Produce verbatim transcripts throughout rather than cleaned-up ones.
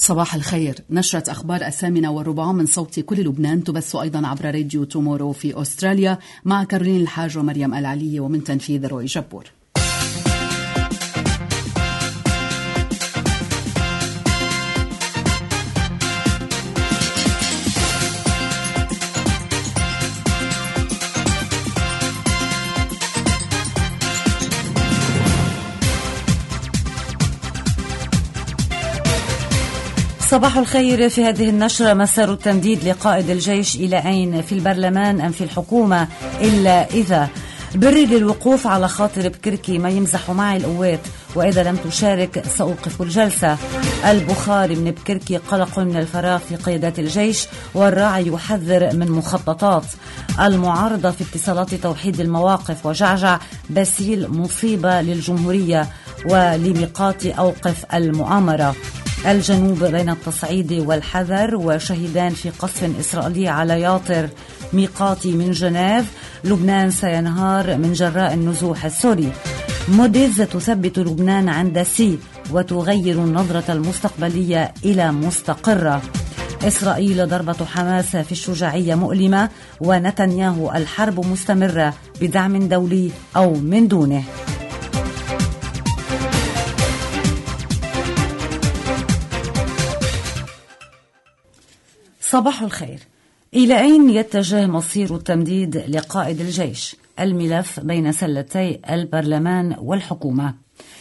صباح الخير. نشرة أخبار الثامنة والربع من صوت كل لبنان تبث أيضا عبر راديو تومورو في أستراليا مع كارولين الحاج ومريم العلي ومن تنفيذ روي جبور. صباح الخير. في هذه النشرة: مسار التمديد لقائد الجيش إلى أين؟ في البرلمان أم في الحكومة؟ إلا إذا بري للوقوف على خاطر بكركي، ما يمزح معي القوات، وإذا لم تشارك سأوقف الجلسة. البخاري من بكركي: قلق من الفراغ في قيادات الجيش، والراعي يحذر من مخططات. المعارضة في اتصالات توحيد المواقف، وجعجع: باسيل مصيبة للجمهورية، ولميقات أوقف المؤامرة. الجنوب بين التصعيد والحذر، وشهيدان في قصف إسرائيلي على ياطر ميقاتي من جنيف. لبنان سينهار من جراء النزوح السوري. موديز تثبت لبنان عند سي، وتغير النظرة المستقبلية إلى مستقرة. إسرائيل ضربة حماس في الشجاعية مؤلمة، ونتنياهو: الحرب مستمرة بدعم دولي أو من دونه. صباح الخير. إلى أين يتجه مصير التمديد لقائد الجيش؟ الملف بين سلتي البرلمان والحكومة.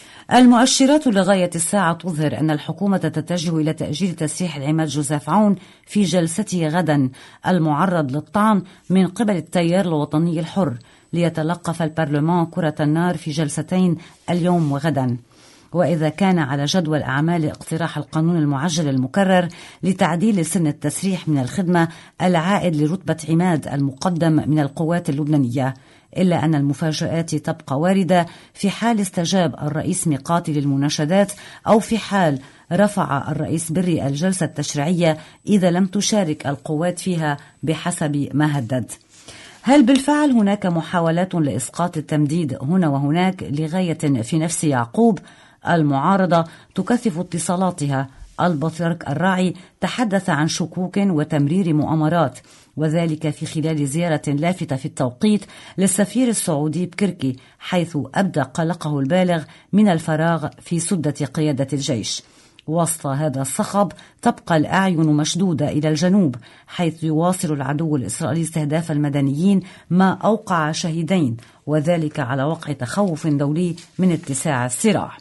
المؤشرات لغاية الساعة تظهر أن الحكومة تتجه إلى تأجيل تسريح العماد جوزيف عون في جلسته غدا، المعرض للطعن من قبل التيار الوطني الحر، ليتلقف البرلمان كرة النار في جلستين اليوم وغدا. وإذا كان على جدول أعمال اقتراح القانون المعجل المكرر لتعديل سن التسريح من الخدمة العائد لرتبة عماد المقدم من القوات اللبنانية، إلا أن المفاجآت تبقى واردة في حال استجاب الرئيس ميقاتي للمناشدات، أو في حال رفع الرئيس بري الجلسة التشريعية إذا لم تشارك القوات فيها بحسب ما هدد. هل بالفعل هناك محاولات لإسقاط التمديد هنا وهناك لغاية في نفس يعقوب؟ المعارضة تكثف اتصالاتها. البطريرك الراعي تحدث عن شكوك وتمرير مؤامرات، وذلك في خلال زيارة لافتة في التوقيت للسفير السعودي بكركي، حيث أبدى قلقه البالغ من الفراغ في سدة قيادة الجيش. وسط هذا الصخب تبقى الأعين مشدودة إلى الجنوب، حيث يواصل العدو الإسرائيلي استهداف المدنيين، ما أوقع شهيدين، وذلك على وقع تخوف دولي من اتساع الصراع.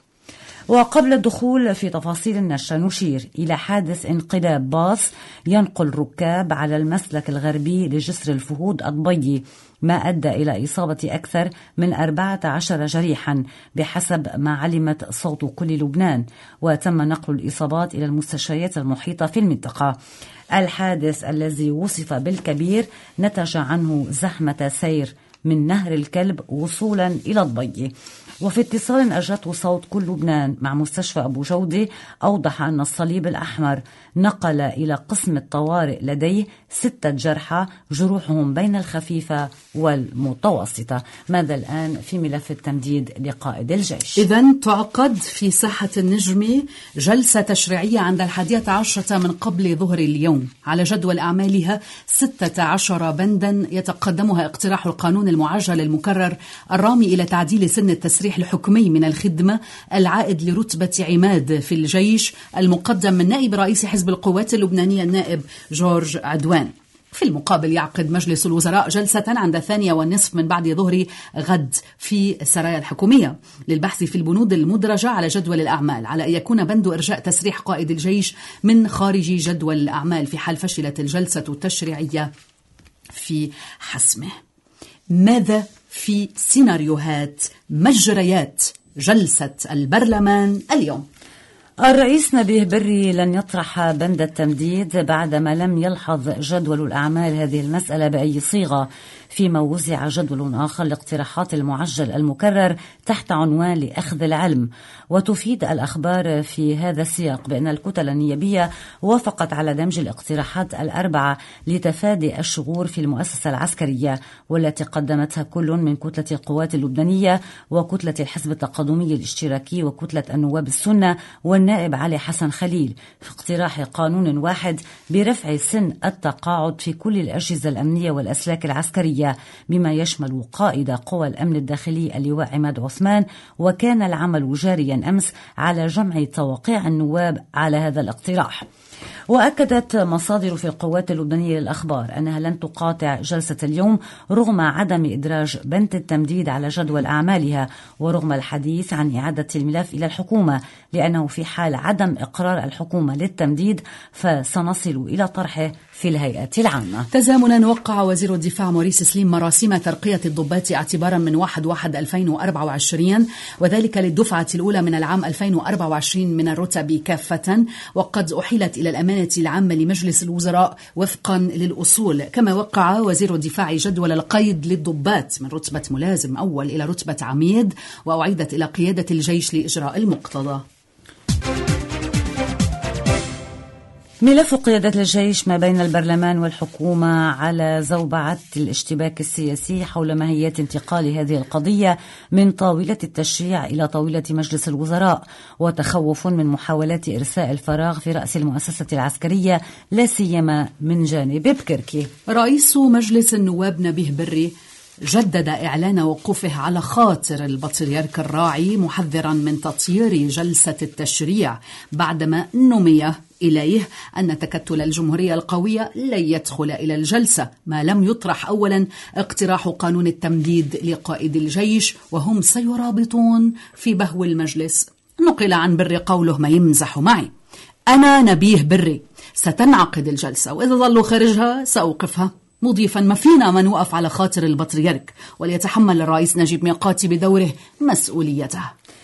وقبل الدخول في تفاصيل النشرة نشير إلى حادث انقلاب باص ينقل ركاب على المسلك الغربي لجسر الفهود الضبيي، ما أدى إلى إصابة أكثر من أربعة عشر جريحا بحسب ما علمت صوت كل لبنان، وتم نقل الإصابات إلى المستشفيات المحيطة في المنطقة. الحادث الذي وصف بالكبير نتج عنه زحمة سير من نهر الكلب وصولا إلى الضبيي. وفي اتصال أجرته صوت كل لبنان مع مستشفى أبو جودة، أوضح أن الصليب الأحمر نقل إلى قسم الطوارئ لديه ستة جرحى، جروحهم بين الخفيفة والمتوسطة. ماذا الآن في ملف التمديد لقائد الجيش؟ إذن تعقد في ساحة النجمة جلسة تشريعية عند الحادية عشرة من قبل ظهر اليوم، على جدول أعمالها ستة عشر بندا يتقدمها اقتراح القانون المعجل المكرر الرامي إلى تعديل سن التسريح الحكمي من الخدمة العائد لرتبة عماد في الجيش، المقدم من نائب رئيس حزب القوات اللبنانية النائب جورج عدوان. في المقابل يعقد مجلس الوزراء جلسة عند الثانية والنصف من بعد ظهر غد في السرايا الحكومية للبحث في البنود المدرجة على جدول الأعمال، على أن يكون بند إرجاء تسريح قائد الجيش من خارج جدول الأعمال في حال فشلت الجلسة التشريعية في حسمه. ماذا في سيناريوهات مجريات جلسة البرلمان اليوم؟ الرئيس نبيه بري لن يطرح بند التمديد بعدما لم يلحظ جدول الأعمال هذه المسألة بأي صيغة، فيما وزع جدول آخر لاقتراحات المعجل المكرر تحت عنوان لأخذ العلم. وتفيد الأخبار في هذا السياق بأن الكتل النيابية وافقت على دمج الاقتراحات الأربعة لتفادي الشغور في المؤسسة العسكرية، والتي قدمتها كل من كتلة القوات اللبنانية وكتلة الحزب التقدمي الاشتراكي وكتلة النواب السنة والنائب النائب علي حسن خليل في اقتراح قانون واحد برفع سن التقاعد في كل الأجهزة الأمنية والأسلاك العسكرية بما يشمل قائد قوى الأمن الداخلي اللواء عماد عثمان. وكان العمل جاريا أمس على جمع توقيع النواب على هذا الاقتراح. وأكدت مصادر في القوات اللبنانية للأخبار أنها لن تقاطع جلسة اليوم رغم عدم إدراج بند التمديد على جدول أعمالها ورغم الحديث عن إعادة الملف إلى الحكومة، لأنه في حال عدم إقرار الحكومة للتمديد فسنصل إلى طرحه في الهيئة العامة. تزامنا وقع وزير الدفاع موريس سليم مراسم ترقية الضباط اعتبارا من واحد واحد ألفين وأربعة وعشرين، وذلك للدفعة الأولى من العام ألفين وأربعة وعشرين من الرتب كافة، وقد أحيلت إلى الأمانة العامة لمجلس الوزراء وفقا للأصول. كما وقع وزير الدفاع جدول القيد للضباط من رتبة ملازم أول إلى رتبة عميد، وأعيدت إلى قيادة الجيش لإجراء المقتضى. ملف قيادة الجيش ما بين البرلمان والحكومة على زوبعة الاشتباك السياسي حول ماهية انتقال هذه القضية من طاولة التشريع إلى طاولة مجلس الوزراء، وتخوف من محاولات إرساء الفراغ في رأس المؤسسة العسكرية لا سيما من جانب بكركي. رئيس مجلس النواب نبيه بري جدد إعلان وقوفه على خاطر البطريرك الراعي، محذرا من تطيير جلسة التشريع بعدما نمي إليه أن تكتل الجمهورية القوية لن يدخل إلى الجلسة ما لم يطرح أولا اقتراح قانون التمديد لقائد الجيش، وهم سيرابطون في بهو المجلس. نقل عن بري قوله: ما يمزح معي، أنا نبيه بري، ستنعقد الجلسة وإذا ظلوا خارجها سأوقفها، مضيفا: ما فينا من وقف على خاطر البطريرك، وليتحمل الرئيس نجيب ميقاتي بدوره مسؤوليته.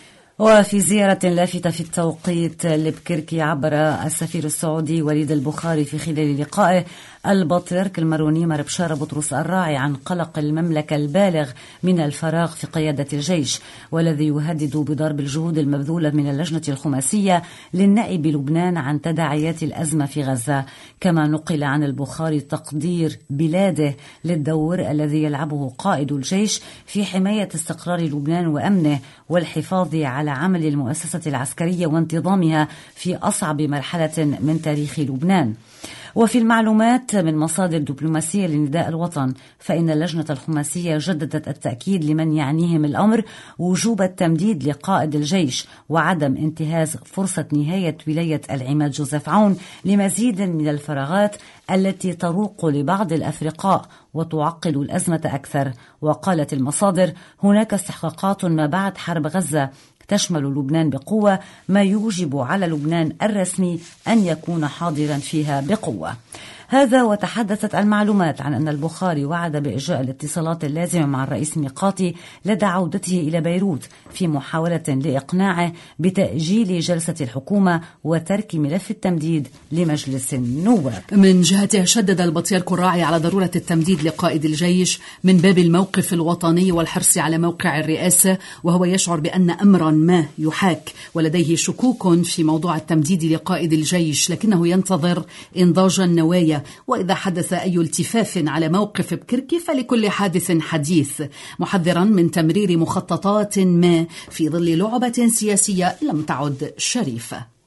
وفي زيارة لافتة في التوقيت لبكركي عبر السفير السعودي وليد البخاري في خلال لقائه البطريرك الماروني مار بشارة بطرس الراعي عن قلق المملكة البالغ من الفراغ في قيادة الجيش، والذي يهدد بضرب الجهود المبذولة من اللجنة الخماسية للنائب لبنان عن تداعيات الأزمة في غزة. كما نقل عن البخاري تقدير بلاده للدور الذي يلعبه قائد الجيش في حماية استقرار لبنان وأمنه والحفاظ على عمل المؤسسة العسكرية وانتظامها في أصعب مرحلة من تاريخ لبنان. وفي المعلومات من مصادر دبلوماسية لنداء الوطن فإن اللجنة الخماسية جددت التأكيد لمن يعنيهم الأمر وجوب التمديد لقائد الجيش وعدم انتهاز فرصة نهاية ولاية العماد جوزيف عون لمزيد من الفراغات التي تروق لبعض الأفرقاء وتعقد الأزمة أكثر. وقالت المصادر: هناك استحقاقات ما بعد حرب غزة تشمل لبنان بقوة، ما يوجب على لبنان الرسمي أن يكون حاضرا فيها بقوة. هذا وتحدثت المعلومات عن أن البخاري وعد بإجراء الاتصالات اللازمة مع الرئيس ميقاتي لدى عودته إلى بيروت في محاولة لإقناعه بتأجيل جلسة الحكومة وترك ملف التمديد لمجلس النواب. من جهته شدد البطريرك الراعي على ضرورة التمديد لقائد الجيش من باب الموقف الوطني والحرص على موقع الرئاسة، وهو يشعر بأن أمرا ما يحاك ولديه شكوك في موضوع التمديد لقائد الجيش، لكنه ينتظر إنضاج النوايا، وإذا حدث أي التفاف على موقف بكركي فلكل حادث حديث، محذرا من تمرير مخططات ما في ظل لعبة سياسية لم تعد شريفة.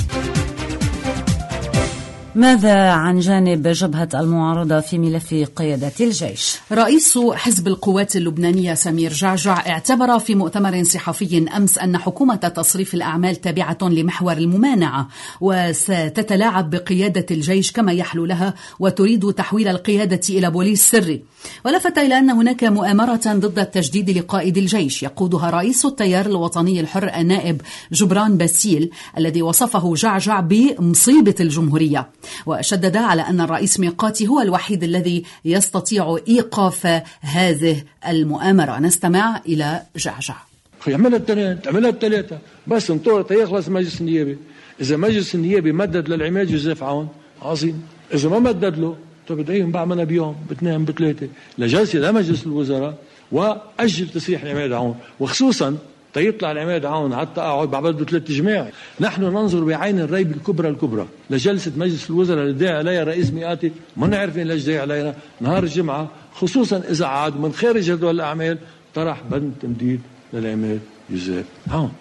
ماذا عن جانب جبهة المعارضة في ملف قيادة الجيش؟ رئيس حزب القوات اللبنانية سمير جعجع اعتبر في مؤتمر صحفي أمس أن حكومة تصريف الأعمال تابعة لمحور الممانعة وستتلاعب بقيادة الجيش كما يحلو لها وتريد تحويل القيادة إلى بوليس سري، ولفت إلى أن هناك مؤامرة ضد التجديد لقائد الجيش يقودها رئيس التيار الوطني الحر النائب جبران باسيل الذي وصفه جعجع بمصيبة الجمهورية، وشدد على أن الرئيس ميقاتي هو الوحيد الذي يستطيع إيقاف هذه المؤامرة. نستمع إلى جعجع. عملها الثلاثة عملها الثلاثة بس انطرت يخلص مجلس النيابي. إذا مجلس النيابي مدد للعماد جوزيف عون عظيم، إذا ما مدد له طب بدعيهم بعملها بيوم باثنين بثلاثة لجلسة لمجلس الوزراء وأجل تسريح العماد عون، وخصوصا تيطلع العماد عون على التقاعد بعد بده ثلاث جماع. نحن ننظر بعين الريب الكبرى الكبرى لجلسة مجلس الوزراء اللي داعي عليها الرئيس ميقاتي، ما نعرفين ليش داعي علينا نهار الجمعة، خصوصا إذا عاد من خارج جدول الأعمال طرح بند تمديد للعماد جوزيف عون.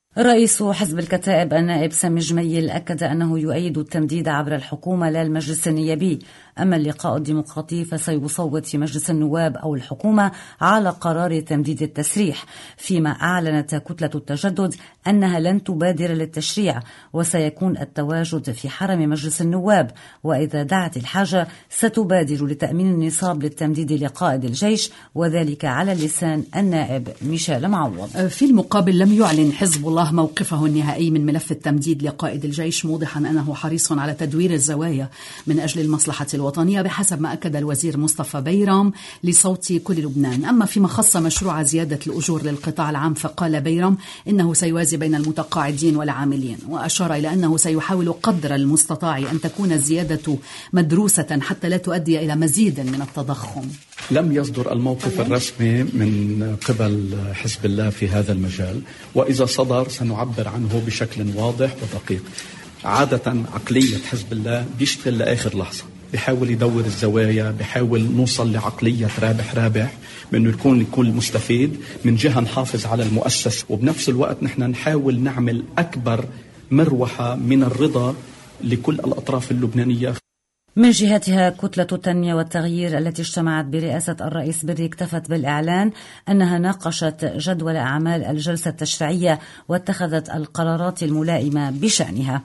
رئيس حزب الكتائب النائب سامي جميل أكد أنه يؤيد التمديد عبر الحكومة لا المجلس النيابي. أما اللقاء الديمقراطي فسيصوت في مجلس النواب أو الحكومة على قرار تمديد التسريح، فيما أعلنت كتلة التجدد أنها لن تبادر للتشريع وسيكون التواجد في حرم مجلس النواب، وإذا دعت الحاجة ستبادر لتأمين النصاب للتمديد لقائد الجيش، وذلك على لسان النائب ميشيل معوض. في المقابل لم يعلن حزب الله موقفه النهائي من ملف التمديد لقائد الجيش، موضحا أنه حريص على تدوير الزوايا من أجل المصلحة الوطنية بحسب ما أكد الوزير مصطفى بيرام لصوت كل لبنان. أما فيما خص مشروع زيادة الأجور للقطاع العام فقال بيرام إنه سيوازي بين المتقاعدين والعاملين، وأشار إلى أنه سيحاول قدر المستطاع أن تكون الزيادة مدروسة حتى لا تؤدي إلى مزيد من التضخم. لم يصدر الموقف الرسمي من قبل حزب الله في هذا المجال، وإذا صدر سنعبر عنه بشكل واضح ودقيق. عادة عقلية حزب الله بيشتغل لآخر لحظة، بيحاول يدور الزوايا، بيحاول نوصل لعقلية رابح رابح، بأنه يكون الكل مستفيد، من جهة نحافظ على المؤسسة وبنفس الوقت نحن نحاول نعمل أكبر مروحة من الرضا لكل الأطراف اللبنانية. من جهتها كتلة التنمية والتغيير التي اجتمعت برئاسة الرئيس بري اكتفت بالإعلان أنها ناقشت جدول أعمال الجلسة التشريعية واتخذت القرارات الملائمة بشأنها.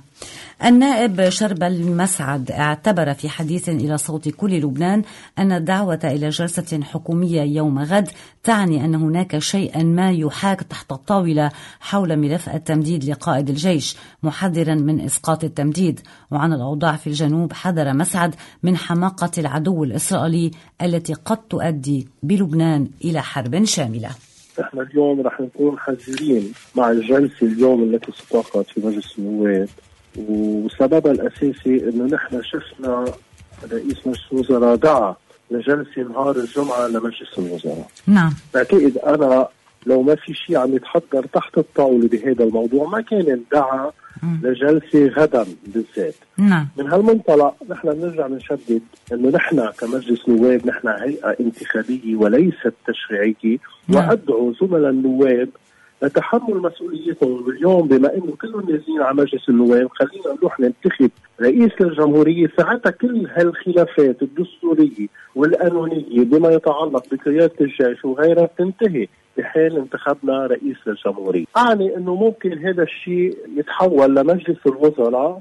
النائب شربل مسعد اعتبر في حديث إلى صوت كل لبنان أن الدعوة إلى جلسة حكومية يوم غد تعني أن هناك شيئا ما يحاك تحت الطاولة حول ملف التمديد لقائد الجيش، محذرا من إسقاط التمديد. وعن الأوضاع في الجنوب حذر مسعد من حماقة العدو الإسرائيلي التي قد تؤدي بلبنان إلى حرب شاملة. احنا اليوم رح نكون حذرين مع الجلسة اليوم التي ستعقد في مجلس النواب، وسببها الأساسي إنه نحن شفنا رئيس مجلس الوزراء دعا لجلسة نهار الجمعة لمجلس الوزراء. نعم. أعتقد أنا لو ما في شيء عم يتحضر تحت الطاولة بهذا الموضوع ما كان دعا لجلسة غدا بالذات. نعم. من هالمنطلق نحن بنرجع بنشدد إنه نحن كمجلس نواب نحن هيئة انتخابية وليست تشريعية. نعم. وأدعو زملاء النواب لتحمل مسؤوليتهم اليوم، بما انه كلهم نازلين على مجلس النواب خلينا نروح ننتخب رئيس للجمهوريه، ساعتها كل هالخلافات الدستوريه والقانونيه بما يتعلق بقياده الجيش وغيرها تنتهي بحال انتخبنا رئيس للجمهوريه. اعني انه ممكن هذا الشيء يتحول لمجلس الوزراء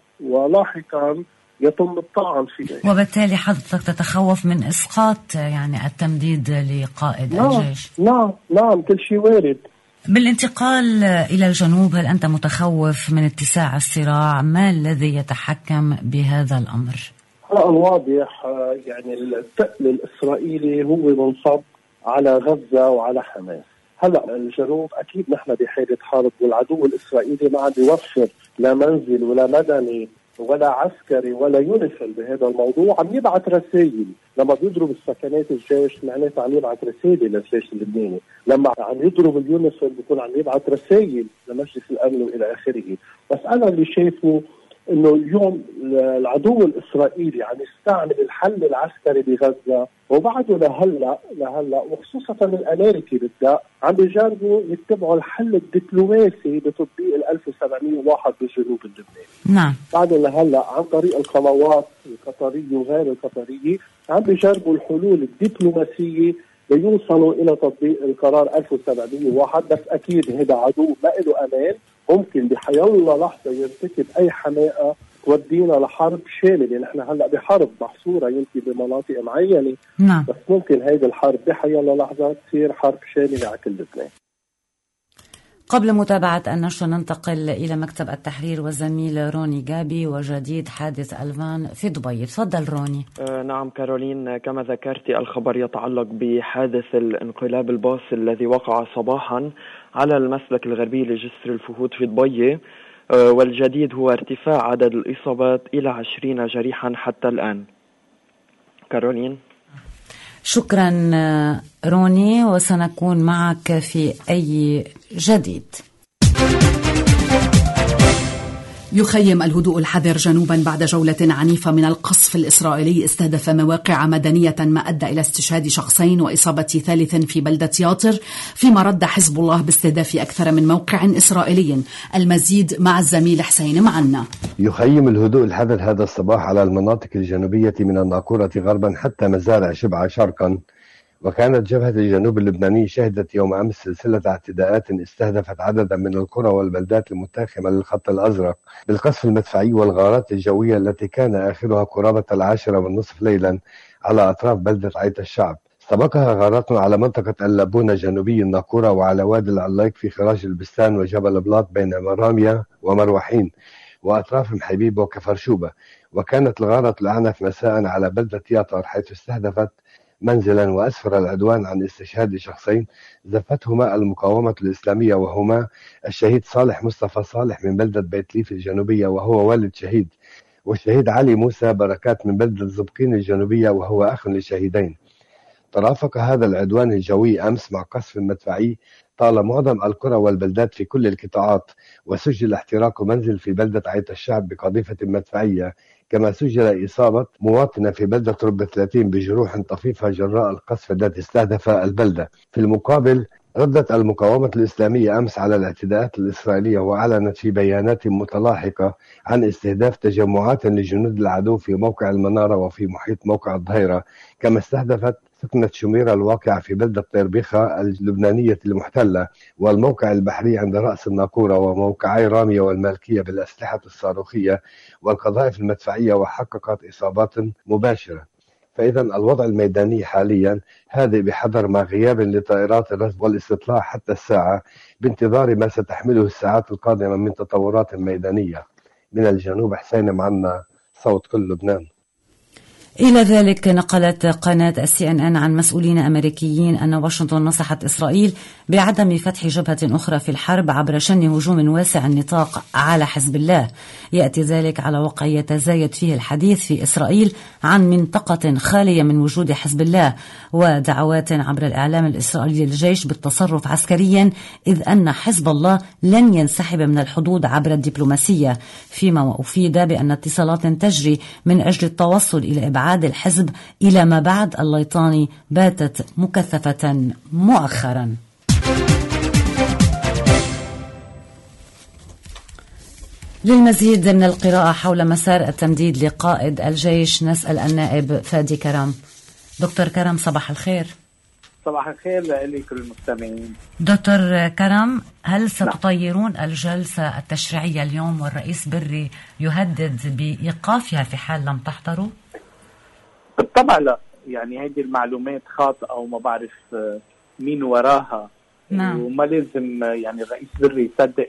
ولاحقا يتم الطعن فيه، وبالتالي حضرتك تتخوف من اسقاط يعني التمديد لقائد نعم. الجيش. نعم نعم كل شيء وارد. بالانتقال إلى الجنوب، هل أنت متخوف من اتساع الصراع؟ ما الذي يتحكم بهذا الأمر؟ هلا الواضح يعني الثقل الإسرائيلي هو منصب على غزة وعلى حماس. هلا الجنوب أكيد نحن بحالة حرب، والعدو الإسرائيلي ما عم يوفر لا منزل ولا مدني ولا عسكري ولا يونيفيل بهذا الموضوع. عم يبعث رسائل لما بيضرب السكنات الجيش، معناتها عم يبعث رسائل للجيش اللبناني، لما عم يضرب اليونيفيل بيكون عم يبعث رسائل لمجلس الامن والى اخره. بس انا اللي شايفه انه اليوم العدو الاسرائيلي عم يستعمل الحل العسكري بغزه، وبعده لهلا لهلا وخصوصا الامريكي بالذات عم بيجربوا يتبعوا الحل الدبلوماسي بتطبيق ال ألف وسبعمية وواحد بالجنوب اللبناني. نعم. بعده لهلا عن طريق القنوات القطريه وغير القطريه عم بيجربوا الحلول الدبلوماسيه ليوصلوا الى تطبيق القرار ألف وسبعمية وواحد. بس اكيد هذا عدو ما له امان، ممكن بحيالله لحظه يرتكب اي حماقه تودينا لحرب شامله. نحن هلا بحرب محصوره يمكن بمناطق معينه. نعم. بس ممكن هيدي الحرب بحيالله لحظه تصير حرب شامله على كل لبنان. قبل متابعة النشر ننتقل إلى مكتب التحرير والزميل روني جابي وجديد حادث ألفان في دبي. تفضل روني. آه نعم كارولين، كما ذكرت الخبر يتعلق بحادث الانقلاب الباص الذي وقع صباحا على المسلك الغربي لجسر الفهود في دبي، آه والجديد هو ارتفاع عدد الإصابات إلى عشرين جريحا حتى الآن. كارولين. شكرا روني، وسنكون معك في أي جديد. يخيم الهدوء الحذر جنوبا بعد جولة عنيفة من القصف الإسرائيلي استهدف مواقع مدنية ما أدى إلى استشهاد شخصين وإصابة ثالث في بلدة ياطر، فيما رد حزب الله باستهداف أكثر من موقع إسرائيلي. المزيد مع الزميل حسين معنا. يخيم الهدوء الحذر هذا الصباح على المناطق الجنوبية من الناقورة غربا حتى مزارع شبعة شرقا. وكانت جبهة الجنوب اللبناني شهدت يوم أمس سلسلة اعتداءات استهدفت عددا من القرى والبلدات المتاخمة للخط الأزرق بالقصف المدفعي والغارات الجوية التي كان آخرها قرابة العاشرة والنصف ليلا على أطراف بلدة عيت الشعب. سبقها غارات على منطقة اللبونة جنوبي الناقورة وعلى وادي العلايق في خراج البستان وجبل بلاط بين مرامية ومروحين وأطراف محبيب وكفرشوبة. وكانت الغارة الأعنف مساء على بلدة ياطر حيث استهدفت منزلا وأسفر العدوان عن استشهاد شخصين زفتهما المقاومة الإسلامية، وهما الشهيد صالح مصطفى صالح من بلدة بيت ليف الجنوبية وهو والد شهيد، والشهيد علي موسى بركات من بلدة زبقين الجنوبية وهو أخ لشهيدين. ترافق هذا العدوان الجوي أمس مع قصف مدفعي طال معظم القرى والبلدات في كل القطاعات، وسجل احتراق منزل في بلدة عيت الشعب بقذيفة مدفعية، كما سجل إصابة مواطنة في بلدة رب ثلاثين بجروح طفيفة جراء القصف الذي استهدف البلدة. في المقابل ردت المقاومة الإسلامية أمس على الاعتداءات الإسرائيلية وأعلنت في بيانات متلاحقة عن استهداف تجمعات لجنود العدو في موقع المنارة وفي محيط موقع الظهيرة، كما استهدفت سكنة شميرة الواقعة في بلدة طيربيخة اللبنانية المحتلة والموقع البحري عند رأس الناقورة وموقعي رامية والمالكية بالأسلحة الصاروخية والقذائف المدفعية، وحققت إصابات مباشرة. فإذا الوضع الميداني حاليا هادئ بحذر مع غياب لطائرات الرصد والاستطلاع حتى الساعة، بانتظار ما ستحمله الساعات القادمة من تطورات ميدانية. من الجنوب حسين معنا، صوت كل لبنان. إلى ذلك نقلت قناة السي ان ان عن مسؤولين أمريكيين أن واشنطن نصحت إسرائيل بعدم فتح جبهة أخرى في الحرب عبر شن هجوم واسع النطاق على حزب الله. يأتي ذلك على وقع يتزايد فيه الحديث في إسرائيل عن منطقة خالية من وجود حزب الله، ودعوات عبر الإعلام الإسرائيلي للجيش بالتصرف عسكريا، إذ أن حزب الله لن ينسحب من الحدود عبر الدبلوماسية، فيما أفيد بأن اتصالات تجري من أجل التوصل إلى إبعاد عاد الحزب إلى ما بعد الليطاني باتت مكثفة مؤخرا. للمزيد من القراءة حول مسار التمديد لقائد الجيش نسأل النائب فادي كرم. دكتور كرم صباح الخير. صباح الخير لكل المستمعين. دكتور كرم، هل ستطيرون الجلسة التشريعية اليوم والرئيس بري يهدد بإيقافها في حال لم تحضروا؟ بالطبع لا، يعني هذه المعلومات خاطئة وما بعرف مين وراها. نعم. وما لازم يعني الرئيس بري يصدق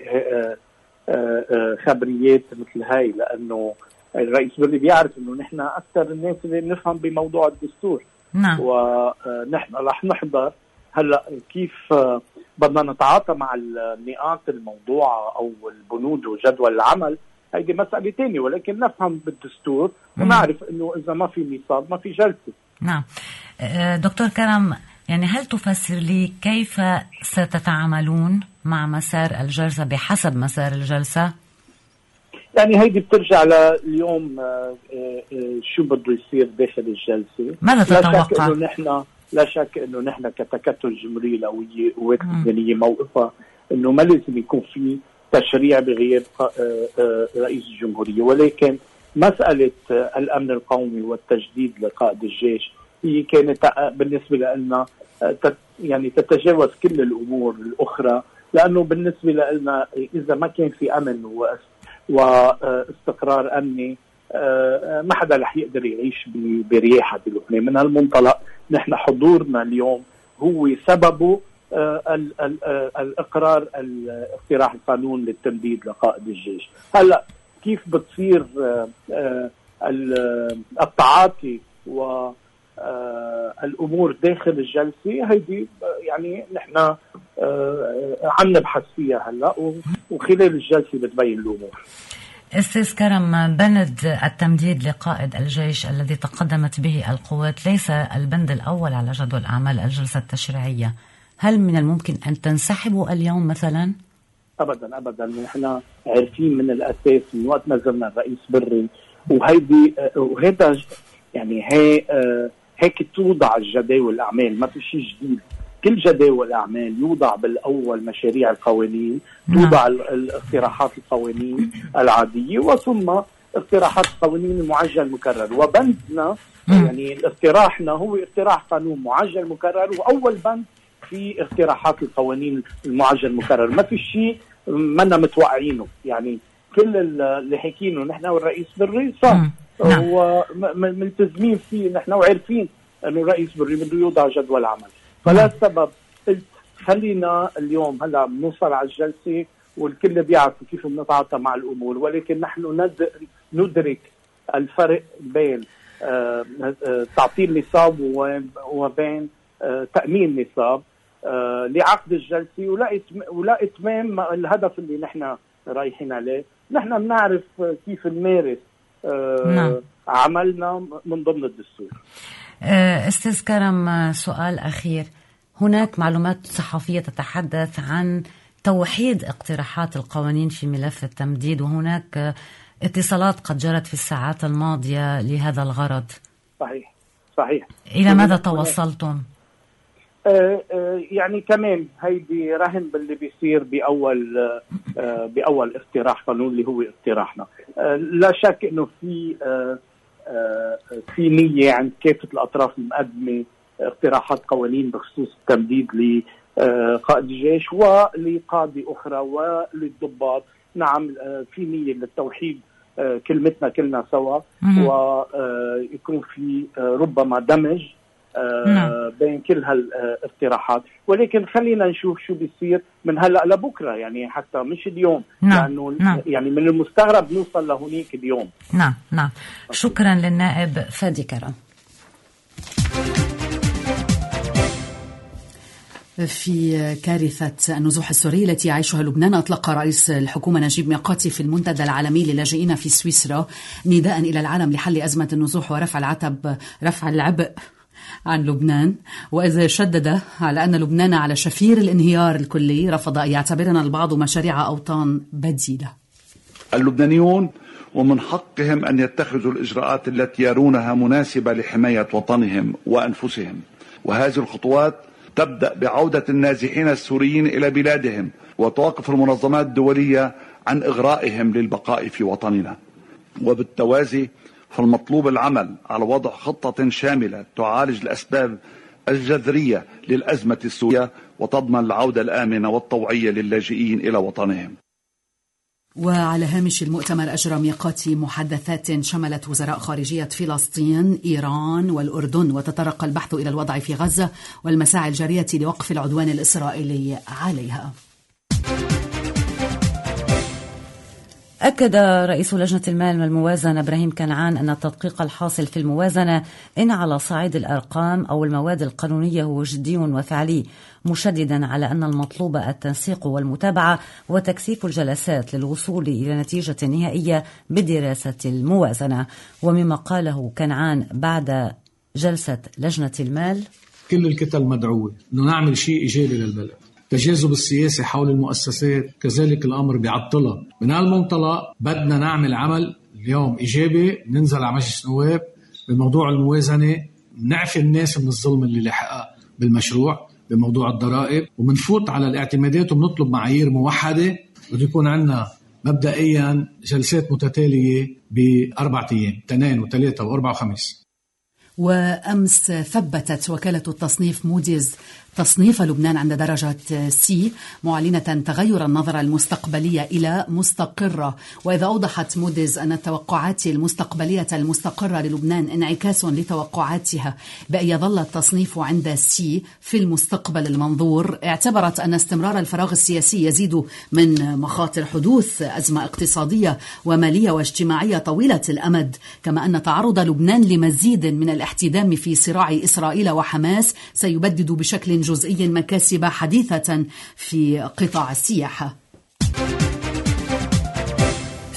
خبريات مثل هاي، لأنه الرئيس بري بيعرف أنه نحن أكثر الناس اللي بنفهم بموضوع الدستور. نعم. ونحن رح نحضر. هلا كيف بدنا نتعاطى مع النقاط الموضوعة أو البنود وجدول العمل، هيدي مسألة تانية، ولكن نفهم بالدستور ونعرف انه اذا ما في ميثاق ما في جلسة. نعم. دكتور كرم، يعني هل تفسر لي كيف ستتعاملون مع مسار الجلسة بحسب مسار الجلسة؟ يعني هيدي بترجع لليوم شو بده يصير داخل الجلسة. ماذا تتوقع؟ لا شك انه نحن لا شك انه نحن كتكتل الجمهورية القوية قوات اللبنانية موقفها انه ما لازم يكون في تشريع بغياب رئيس الجمهورية، ولكن مسألة الأمن القومي والتجديد لقائد الجيش هي كانت بالنسبة لنا يعني تتجاوز كل الأمور الأخرى، لأنه بالنسبة لنا إذا ما كان في أمن واستقرار أمني ما حدا رح يقدر يعيش برياحة بلبنان. من هالمنطلق نحن حضورنا اليوم هو سببه ال ال الإقرار اقتراح القانون للتمديد لقائد الجيش. هلا كيف بتصير التعاطي والأمور داخل الجلسة، هيدي يعني نحن عم نبحث فيها هلا، وخلال الجلسة بتبين الأمور. أستاذ كرم، بند التمديد لقائد الجيش الذي تقدمت به القوات ليس البند الأول على جدول أعمال الجلسة التشريعية، هل من الممكن أن تنسحبوا اليوم مثلا؟ ابدا ابدا نحن عارفين من الاساس من وقت ما زرنا الرئيس بري، وهيدي وهذا يعني هي هيك توضع الجداول الاعمال، ما في شيء جديد. كل جداول الاعمال يوضع بالاول مشاريع القوانين، توضع الاقتراحات القوانين العاديه، وثم اقتراحات القوانين المعجل المكرر. وبندنا يعني اقتراحنا هو اقتراح قانون معجل مكرر، واول بند في اقتراحات القوانين المعجل المكرر. ما في شيء منا متوقعينه، يعني كل اللي حكينه نحن والرئيس بري صح وملتزمين فيه نحن، وعارفين انه الرئيس بري بده يوضع جدول عمل. فلا سبب قلت خلينا اليوم هلا بنوصل على الجلسه والكل بيعرف كيف بنتعاطى مع الامور، ولكن نحن ندرك الفرق بين تعطيل نصاب وبين تامين نصاب لعقد الجلسه ولا ولا اتمام الهدف اللي نحن رايحين عليه. نحن بنعرف كيف نمارس نعم. عملنا من ضمن الدستور. استاذ كرم، سؤال اخير. هناك معلومات صحفيه تتحدث عن توحيد اقتراحات القوانين في ملف التمديد، وهناك اتصالات قد جرت في الساعات الماضيه لهذا الغرض. صحيح صحيح. الى ماذا توصلتم؟ آه آه يعني كمان هيدي رهن باللي بيصير باول آه باول اقتراح قانون اللي هو اقتراحنا. آه لا شك انه في آه آه في نيه عند كافه الاطراف المقدمه اقتراحات قوانين بخصوص التمديد لقائد الجيش ولقاضي اخرى وللضباط. نعم آه في نيه للتوحيد آه كلمتنا كلنا سوا، ويكون في آه ربما دمج آه نعم. بين كل هالاقتراحات، ولكن خلينا نشوف شو بيصير من هلا لبكره، يعني حتى مش اليوم. نعم. لانه نعم. يعني من المستغرب نوصل لهونيك اليوم. نعم نعم. شكرا للنائب فادي كرم. في كارثة النزوح السوري التي يعيشها لبنان، أطلق رئيس الحكومة نجيب ميقاتي في المنتدى العالمي للاجئين في سويسرا نداء إلى العالم لحل أزمة النزوح ورفع العتب رفع العبء عن لبنان. وإذا شدد على أن لبنان على شفير الانهيار الكلي، رفض أن يعتبرنا البعض مشاريع أوطان بديلة. اللبنانيون ومن حقهم أن يتخذوا الإجراءات التي يرونها مناسبة لحماية وطنهم وأنفسهم، وهذه الخطوات تبدأ بعودة النازحين السوريين إلى بلادهم وتوقف المنظمات الدولية عن إغرائهم للبقاء في وطننا. وبالتوازي فالمطلوب العمل على وضع خطة شاملة تعالج الأسباب الجذرية للأزمة السورية وتضمن العودة الآمنة والطوعية للاجئين إلى وطنهم. وعلى هامش المؤتمر أجرى ميقاتي محادثات شملت وزراء خارجية فلسطين، إيران والأردن، وتطرق البحث إلى الوضع في غزة والمساعي الجارية لوقف العدوان الإسرائيلي عليها. أكد رئيس لجنة المال والموازنة إبراهيم كنعان أن التدقيق الحاصل في الموازنة إن على صعيد الأرقام أو المواد القانونية هو جدي وفعلي، مشددا على أن المطلوب التنسيق والمتابعة وتكثيف الجلسات للوصول إلى نتيجة نهائية بدراسة الموازنة. ومما قاله كنعان بعد جلسة لجنة المال: كل الكتل مدعوة أنه نعمل شيء إيجابي للبلد. تجاذب السياسي حول المؤسسات كذلك الأمر بيعطلها. من هالمنطلق بدنا نعمل عمل اليوم إيجابي، ننزل على مجلس النواب بموضوع الموازنة، نعفي الناس من الظلم اللي لحقها بالمشروع بموضوع الضرائب، ومنفوت على الاعتمادات وبنطلب معايير موحدة. بده يكون عندنا مبدئيا جلسات متتالية بأربعة أيام، اثنين وثلاثة وأربعة وخميس. وأمس ثبتت وكالة التصنيف موديز تصنيف لبنان عند درجة سي، معلنة تغير النظرة المستقبلية إلى مستقرة. وإذا أوضحت موديز أن التوقعات المستقبلية المستقرة للبنان انعكاس لتوقعاتها بأن يظل التصنيف عند سي في المستقبل المنظور، اعتبرت أن استمرار الفراغ السياسي يزيد من مخاطر حدوث أزمة اقتصادية ومالية واجتماعية طويلة الأمد، كما أن تعرض لبنان لمزيد من الاحتدام في صراع إسرائيل وحماس سيبدد بشكل جزئي مكاسب حديثة في قطاع السياحة.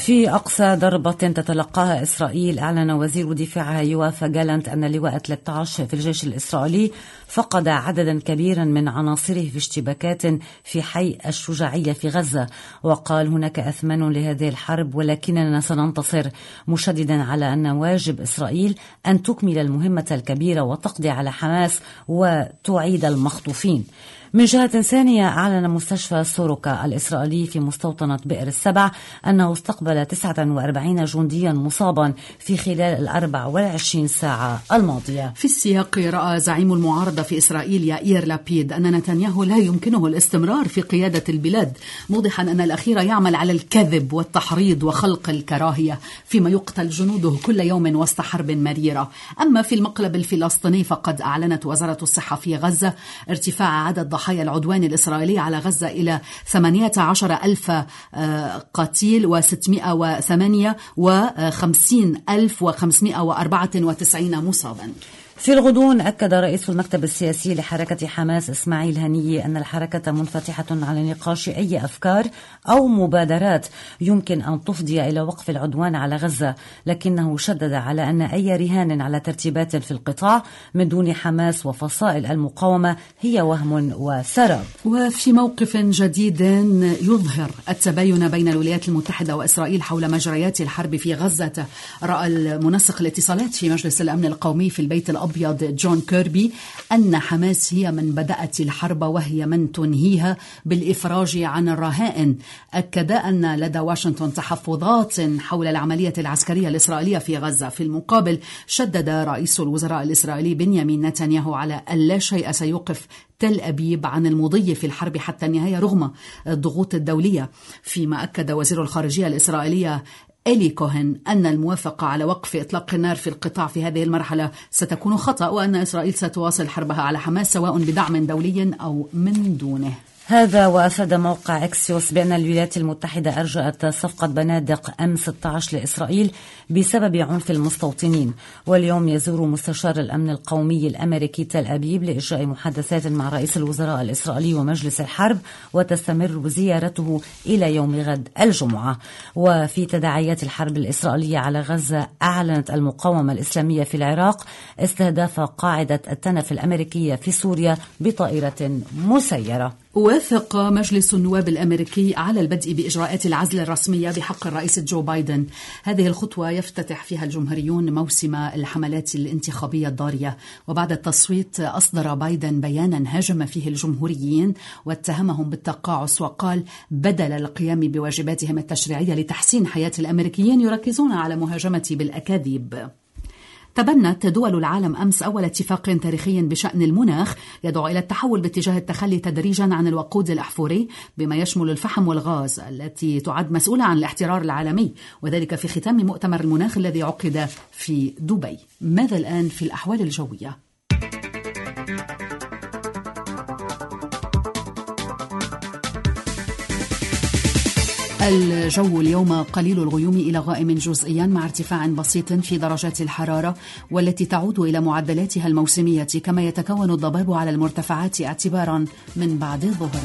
في أقصى ضربة تتلقاها إسرائيل، أعلن وزير دفاعها يواف جالنت أن اللواء ثلاثة عشر في الجيش الإسرائيلي فقد عددا كبيرا من عناصره في اشتباكات في حي الشجاعية في غزة، وقال هناك أثمان لهذه الحرب ولكننا سننتصر، مشددا على أن واجب إسرائيل أن تكمل المهمة الكبيرة وتقضي على حماس وتعيد المخطوفين. من جهة ثانية، أعلن مستشفى سوروكا الإسرائيلي في مستوطنة بئر السبع أنه استقبل تسعة وأربعين جنديا مصابا في خلال الأربع والعشرين ساعة الماضية. في السياق، رأى زعيم المعارضة في إسرائيل يائير لابيد أن نتنياهو لا يمكنه الاستمرار في قيادة البلاد، موضحا أن الأخير يعمل على الكذب والتحريض وخلق الكراهية فيما يقتل جنوده كل يوم وسط حرب مريرة. أما في المقلب الفلسطيني فقد أعلنت وزارة الصحة في غزة ارتفاع عدد ضحايا العدوان الإسرائيلي على غزة إلى ثمانية عشر ألف قتيل وستمائة وثمانية وخمسين ألف وخمسمائة وأربعة وتسعين مصابا. في الغضون، أكد رئيس المكتب السياسي لحركة حماس إسماعيل هنية أن الحركة منفتحة على نقاش أي أفكار أو مبادرات يمكن أن تفضي إلى وقف العدوان على غزة، لكنه شدد على أن أي رهان على ترتيبات في القطاع من دون حماس وفصائل المقاومة هي وهم وسراب. وفي موقف جديد يظهر التباين بين الولايات المتحدة وإسرائيل حول مجريات الحرب في غزة، رأى المنسق الاتصالات في مجلس الأمن القومي في البيت الأبيض جون كيربي أن حماس هي من بدأت الحرب وهي من تنهيها بالإفراج عن الرهائن. أكد أن لدى واشنطن تحفظات حول العملية العسكرية الإسرائيلية في غزة. في المقابل، شدد رئيس الوزراء الإسرائيلي بنيامين نتنياهو على أن لا شيء سيوقف تل أبيب عن المضي في الحرب حتى النهاية رغم الضغوط الدولية، فيما أكد وزير الخارجية الإسرائيلية إلي كوهن أن الموافقة على وقف إطلاق النار في القطاع في هذه المرحلة ستكون خطأ، وأن إسرائيل ستواصل حربها على حماس سواء بدعم دولي أو من دونه. هذا وأفاد موقع إكسيوس بأن الولايات المتحدة أرجأت صفقة بنادق إم ستة عشر لإسرائيل بسبب عنف المستوطنين. واليوم يزور مستشار الأمن القومي الأمريكي تل أبيب لإجراء محادثات مع رئيس الوزراء الإسرائيلي ومجلس الحرب، وتستمر زيارته إلى يوم غد الجمعة. وفي تداعيات الحرب الإسرائيلية على غزة، أعلنت المقاومة الإسلامية في العراق استهداف قاعدة التنف الأمريكية في سوريا بطائرة مسيرة. وافق مجلس النواب الأمريكي على البدء بإجراءات العزل الرسمية بحق الرئيس جو بايدن. هذه الخطوة يفتتح فيها الجمهوريون موسم الحملات الانتخابية الضارية. وبعد التصويت أصدر بايدن بيانا هاجم فيه الجمهوريين واتهمهم بالتقاعس، وقال بدل القيام بواجباتهم التشريعية لتحسين حياة الأمريكيين يركزون على مهاجمة بالأكاذيب. تبنت دول العالم أمس أول اتفاق تاريخي بشأن المناخ يدعو إلى التحول باتجاه التخلي تدريجا عن الوقود الأحفوري بما يشمل الفحم والغاز التي تعد مسؤولة عن الاحترار العالمي، وذلك في ختام مؤتمر المناخ الذي عقد في دبي. ماذا الآن في الأحوال الجوية؟ الجو اليوم قليل الغيوم إلى غائم جزئيا مع ارتفاع بسيط في درجات الحرارة والتي تعود إلى معدلاتها الموسمية، كما يتكون الضباب على المرتفعات اعتبارا من بعد الظهر.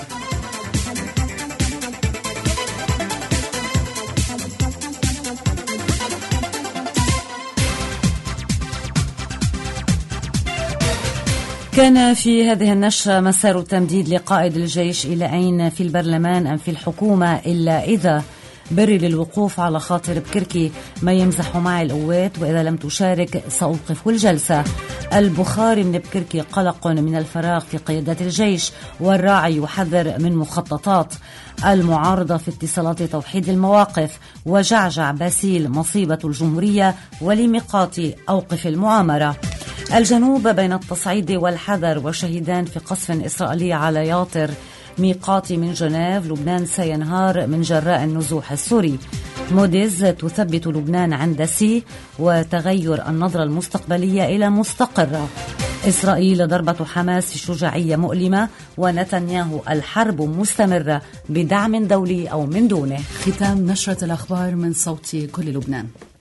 كان في هذه النشرة مسار تمديد لقائد الجيش إلى أين في البرلمان أم في الحكومة إلا إذا بري للوقوف على خاطر بكركي ما يمزح معي القوات، وإذا لم تشارك سأوقف الجلسة. البخاري من بكركي قلق من الفراغ في قيادات الجيش، والراعي يحذر من مخططات. المعارضة في اتصالات توحيد المواقف، وجعجع باسيل مصيبة الجمهورية ولميقات أوقف المؤامرة. الجنوب بين التصعيد والحذر، وشهيدان في قصف إسرائيلي على ياطر ميقاتي من جنيف. لبنان سينهار من جراء النزوح السوري. موديز تثبت لبنان عند سي، وتغير النظرة المستقبلية إلى مستقرة. إسرائيل ضربة حماس في شجاعية مؤلمة، ونتنياهو الحرب مستمرة بدعم دولي أو من دونه. ختام نشرة الأخبار من صوت كل لبنان.